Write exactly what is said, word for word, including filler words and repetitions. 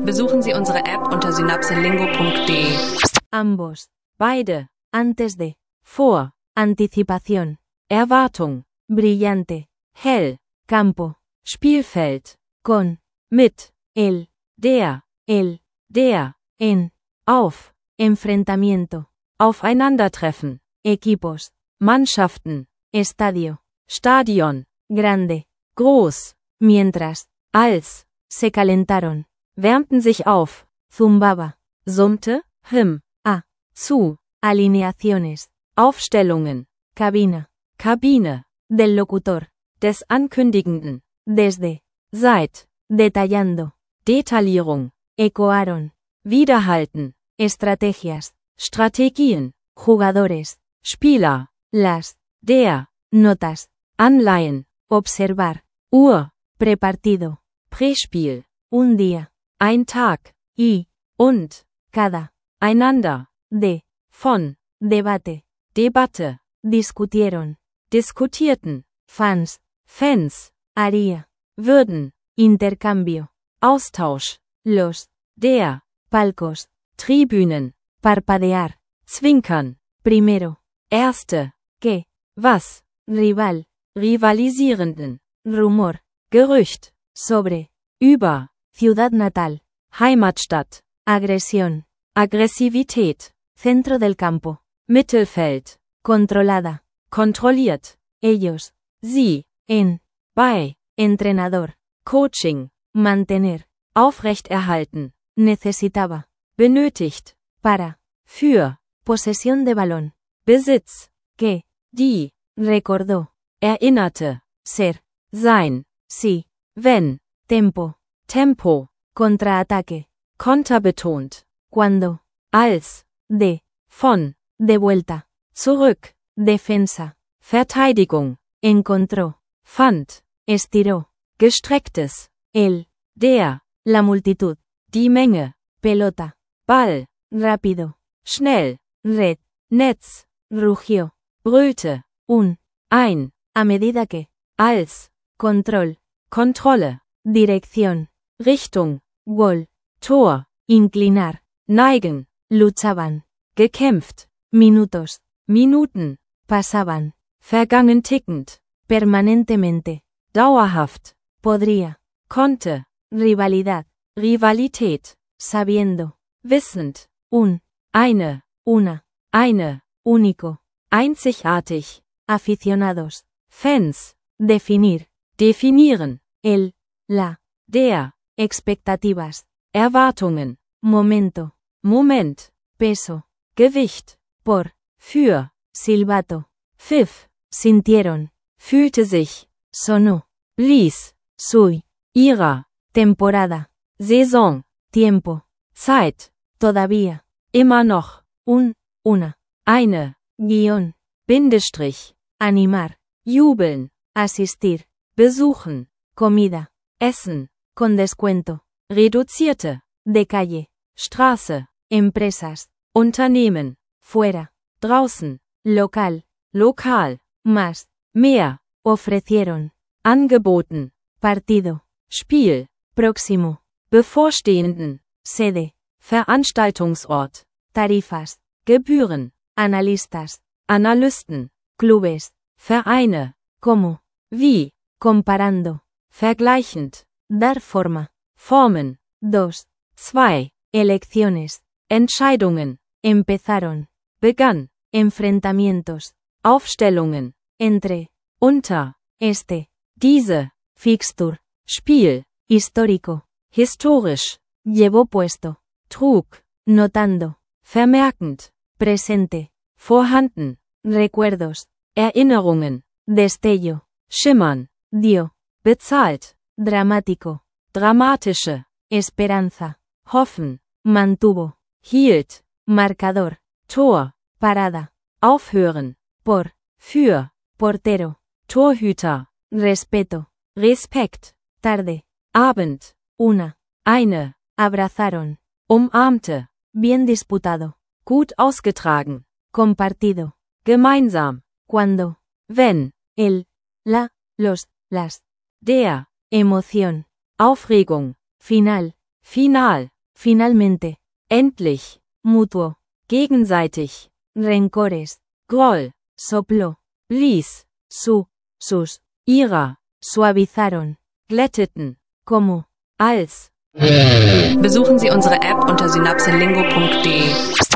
Besuchen Sie unsere App unter synapselingo punkt de. Ambos. Beide. Antes de. Vor. Anticipación. Erwartung. Brillante. Hell. Campo. Spielfeld. Con. Mit. El. Der. El. Der. En. Auf. Enfrentamiento. Aufeinandertreffen. Equipos. Mannschaften. Estadio. Stadion. Grande. Groß. Mientras. Als. Se calentaron. Wärmten sich auf. Zumbaba. Summte. Him. A. Zu. Alineaciones. Aufstellungen. Cabina. Kabine. Del locutor. Des Ankündigenden. Desde. Seit. Detallando. Detaillierung. Ecoaron. Widerhalten. Estrategias. Strategien. Jugadores. Spieler. Las. Der. Notas. Anleihen. Observar. Uhr. Prepartido. Prespiel. Un día. Ein Tag. Y. Und. Cada. Einander. De. Von. Debate. Debatte. Discutieron. Diskutierten. Fans. Fans. Haría. Würden. Intercambio. Austausch. Los. Der. Palcos. Tribünen. Parpadear. Zwinkern. Primero. Erste. Que. Was. Rival. Rivalisierenden. Rumor. Gerücht. Sobre. Über. Ciudad natal. Heimatstadt. Agresión. Aggressivität. Centro del campo. Mittelfeld. Controlada. Kontrolliert. Ellos. Sie. En. Bei. Entrenador. Coaching. Mantener. Aufrechterhalten. Necesitaba. Benötigt. Para. Für. Posesión de balón. Besitz. Que. Die. Recordó. Erinnerte. Ser. Sein. Si. Wenn. Tempo. Tempo. Contraataque. Konterbetont. Cuando. Als. De. Von. De vuelta. Zurück. Defensa. Verteidigung. Encontró. Fand. Estiró. Gestrecktes. El. Der. La multitud. Die Menge. Pelota. Ball. Rápido. Schnell. Red. Netz. Rugió. Brüllte. Un. Ein. A medida que. Als. Control. Kontrolle. Dirección. Richtung. Gol. Tor. Inclinar. Neigen. Luchaban. Gekämpft. Minutos. Minuten. Pasaban. Vergangen tickend. Permanentemente. Dauerhaft. Podría. Konnte. Rivalidad. Rivalität. Sabiendo. Wissend. Un. Eine. Una. Eine. Único. Einzigartig. Aficionados. Fans. Definir. Definieren. El. La. Der. Expectativas. Erwartungen. Momento. Moment. Peso. Gewicht. Por. Für. Silbato. Pfiff. Sintieron. Fühlte sich. Sonó. Blies. Sui. Ihrer. Temporada. Saison. Tiempo. Zeit. Todavía. Immer noch. Un. Una. Eine. Guión. Bindestrich. Animar. Jubeln. Asistir. Besuchen. Comida. Essen. Con descuento. Reduzierte. De calle. Straße. Empresas. Unternehmen. Fuera. Draußen. Local. Lokal. Más. Mehr. Ofrecieron. Angeboten. Partido. Spiel. Próximo. Bevorstehenden. Sede. Veranstaltungsort. Tarifas. Gebühren. Analistas. Analysten. Clubes. Vereine. Como. Wie. Comparando. Vergleichend. Dar forma. Formen. Dos. Zwei. Elecciones. Entscheidungen. Empezaron. Begann. Enfrentamientos. Aufstellungen. Entre. Unter. Este. Diese. Fixtur. Spiel. Histórico. Historisch. Llevó puesto. Trug. Notando. Vermerkend. Presente. Vorhanden. Recuerdos. Erinnerungen. Destello. Schimmern. Dio. Bezahlt. Dramático. Dramatische. Esperanza. Hoffen. Mantuvo. Hielt. Marcador. Tor. Parada. Aufhören. Por. Für. Portero. Torhüter. Respeto. Respekt. Tarde. Abend. Una. Eine. Abrazaron. Umarmte. Bien disputado. Gut ausgetragen. Compartido. Gemeinsam. Cuando. Wenn. El. La. Los. Las. Der. Emoción. Aufregung. Final. Final. finalmente, endlich, mutuo, gegenseitig, rencores, groll, sopló, blies, su, sus, ira, suavizaron, glätteten, como, als. Besuchen Sie unsere App unter synapselingo punkt de.